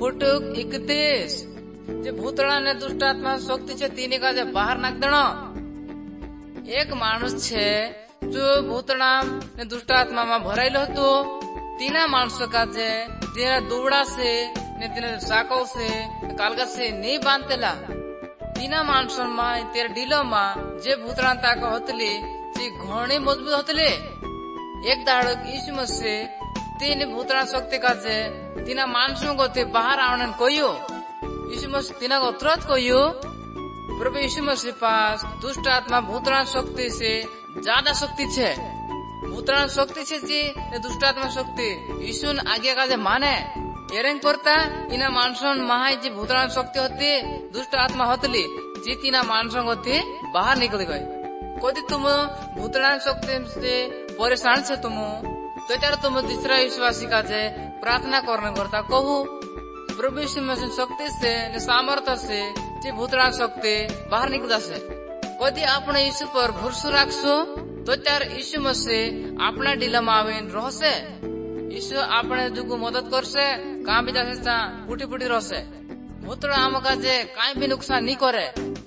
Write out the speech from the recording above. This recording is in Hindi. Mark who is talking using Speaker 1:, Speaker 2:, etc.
Speaker 1: फुटुक 31 जे भूतड़ा ने दुष्ट आत्मा शक्ति छे तीने का जे बाहर नाख देनो। एक माणस छे जो भूतड़ा ने दुष्ट आत्मा में भरायेलो हतो। तीना माणसों का जे तेरा दुवड़ा से ने तेरा साको से कालगा से नहीं बांधतेला। तीना माणसों में तेरा डीलो में जे भूतड़ा ताको होतली जे घणे मजबूत होतले। एक दाड़ो यीशु मसीह तीन भूतड़ा शक्ति का जे तीना माणसों को ते बाहर आने कोयो। यीशु मसीह तीना को तुरंत कोयो। प्रभु यीशु मसीह पास दुष्ट आत्मा भूतड़ा शक्ति से ज्यादा शक्ति छे। भूतड़ा शक्ति छे जी दुष्ट आत्मा शक्ति यीशु आगे का जे माने एरेंग करता इना माणसों महाई जी भूतड़ा शक्ति होती दुष्ट आत्मा होतली जी तीना माणसों को ते बाहर निकल गए। कोई तुम भूतड़ा शक्ति से परेशान छे तुम तो त्यार तुम दूसरा विश्वासी का जे प्रार्थना करने करता कहू प्रभु यीशु मसीह शक्ति से सामर्थ्य से जे भूतड़ा शक्ति बाहर निकल से। कोई आपने यीशु पर भरोसा रखसो तो त्यार यीशु मसीह अपना डीला मावेन रहसे। यीशु आपने जुगु मदद करसे काम भी जासे फुटी फुटी रहसे। भूतड़ा आम का जे काई भी नुकसान नहीं करे।